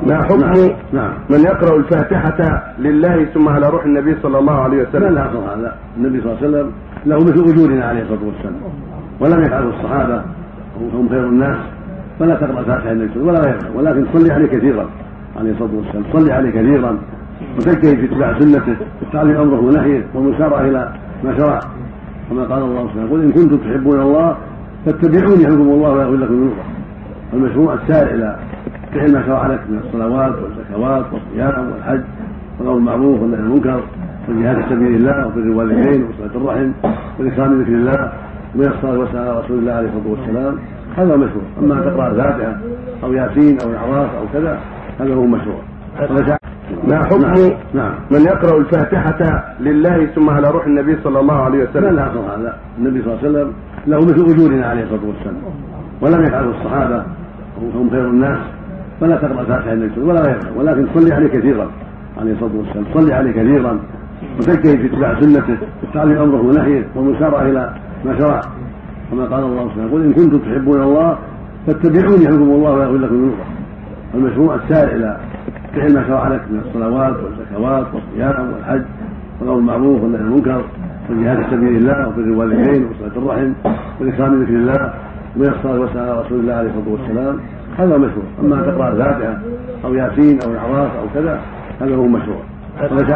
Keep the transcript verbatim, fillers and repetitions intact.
ما حكم نعم. نعم. من يقرأ الفاتحة لله ثم على روح النبي صلى الله عليه وسلم؟ لا لا أصل هذا. النبي صلى الله عليه وسلم له مثل أجورنا عليه الصلاة والسلام، ولم يفعله الصحابة وهم خير الناس، فلا تقرأ الفاتحة للنبي ولا غيرها، ولكن صلي عليه كثيرا عليه الصلاة والسلام، صلي عليه كثيرا وتجتهد في اتباع سنته وتعلم أمره ونهيه والمسارعة إلى ما شرع، كما قال الله سبحانه: قل إن كنتم تحبون الله فاتبعوني يحبكم الله ويغفر لكم ذنوبكم. المشروع السائر إلى فعل ما شرع لك من الصلوات والزكوات والصيام والحج والأمر بالمعروف والنهي عن المنكر والجهاد في سبيل الله وبر الوالدين وصلة الرحم والإكرام بذكر الله ومن الصلاة والسلام على رسول الله عليه الصلاة والسلام، هذا مشروع. أما تقرأ الفاتحة أو ياسين أو الأعراف أو كذا هذا هو مشروع. ما حكم نعم. من يقرأ الفاتحة لله ثم على روح النبي صلى الله عليه وسلم؟ لا لا أصل هذا. النبي صلى الله عليه وسلم له مثل أجورنا عليه الصلاة والسلام، ولم يفعله الصحابة وهم خير الناس، فلا تقرأ الفاتحة للنبي ولا غيرها، ولكن صلي عليه كثيرا عليه الصلاة والسلام، صلي عليه كثيرا وتجتهد في اتباع سنته وتعلم أمره ونهيه والمسارعة إلى ما شرع، كما قال الله سبحانه: قل إن كنتم تحبون الله فاتبعوني يحبكم الله ويغفر لكم ذنوبكم. المشروع السائر إلى فعل ما شرع لك من الصلوات والزكوات والصيام والحج والأمر بالمعروف والنهي عن المنكر والجهاد في سبيل الله وبر الوالدين وصلة الرحم والإكرام بذكر الله ومن الصلاة والسلام على رسول الله عليه الصلاة والسلام، هذا مشروع. أما تقرأ الفاتحة أو ياسين أو الأعراف أو كذا هذا هو مشروع.